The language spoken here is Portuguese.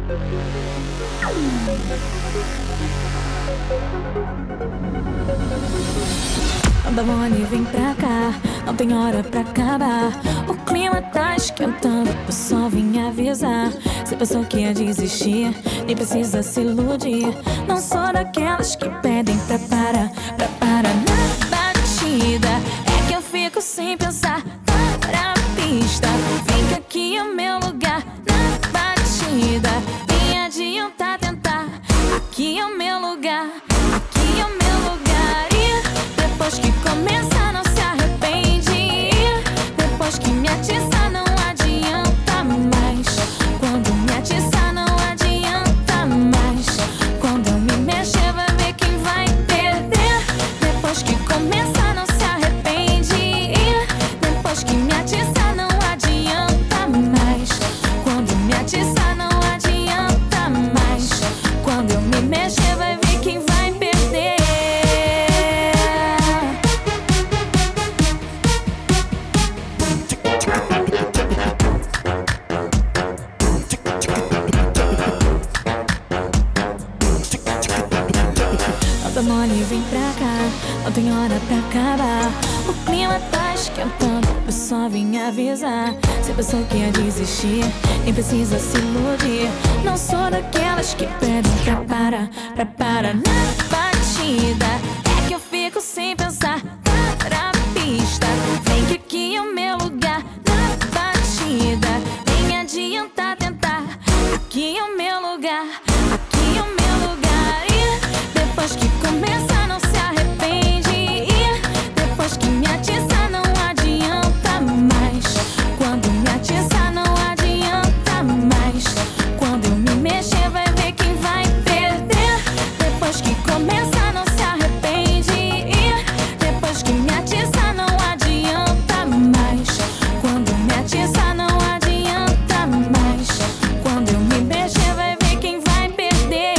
Anda, Mone, vem pra cá, não tem hora pra acabar. O clima tá esquentando, eu só vim avisar. Você pensou que ia desistir, nem precisa se iludir. Não sou daquelas que pedem pra parar na batida. É que eu fico sem pensar, para a pista. Vem que aqui é o meu lugar, na batida. Nem adianta tentar, aqui é o meu lugar, aqui é o meu lugar. E depois que começa não se arrepende. Depois que me atiça não adianta mais. Quando me atiça não adianta mais. Quando eu me mexer vai ver quem vai perder. Depois que começa não se arrepende. Depois que me atiça não adianta mais. Quando me atiça não adianta mais. Quando eu me mexer vai ver quem vai perder. Anda, Mone, vem pra cá, não tem hora pra acabar. O clima tá esquentando, eu só vim avisar. Você pensou que ia desistir, nem precisa se iludir. Não sou daquelas que pedem pra parar na batida. É que eu fico sem pensar, para a pista. Vem que aqui é o meu lugar, na batida. Nem adianta tentar, aqui é o meu lugar, aqui é o meu lugar. E depois que começa não se arrepende. E depois que me atiça não adianta mais. Quando me atiça não adianta mais. Quando eu me mexer vai ver quem vai perder. Depois que começa não se arrepende. E depois que me atiça não adianta mais. Quando me atiça não adianta mais. Quando eu me mexer vai ver quem vai perder.